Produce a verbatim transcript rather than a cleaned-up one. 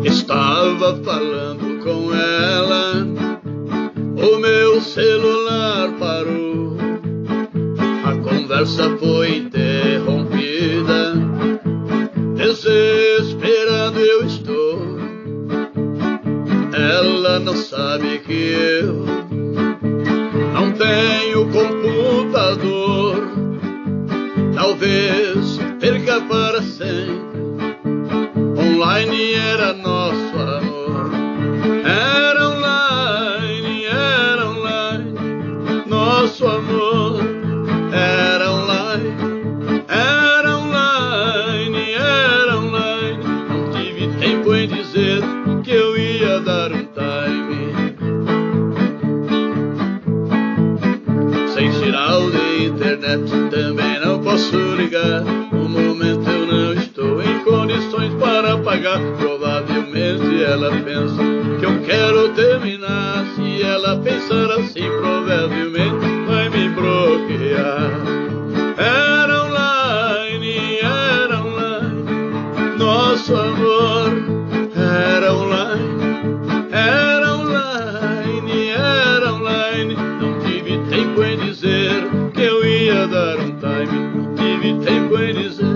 Estava falando com ela, o meu celular parou. A conversa foi interrompida, desesperado eu estou. Ela não sabe que eu não tenho computador. Talvez perca para sempre. Online era nosso amor. Era online, era online. Nosso amor era online. Era online, era online. Não tive tempo em dizer que eu ia dar um time. Sem sinal de internet também não posso ligar. No momento eu não estou em condições para pagar. Provavelmente ela pensa que eu quero terminar. Se ela pensar assim, provavelmente vai me bloquear. Era online, era online. Nosso amor era online. Era online, era online. Não tive tempo em dizer que eu ia dar um time. Não tive tempo em dizer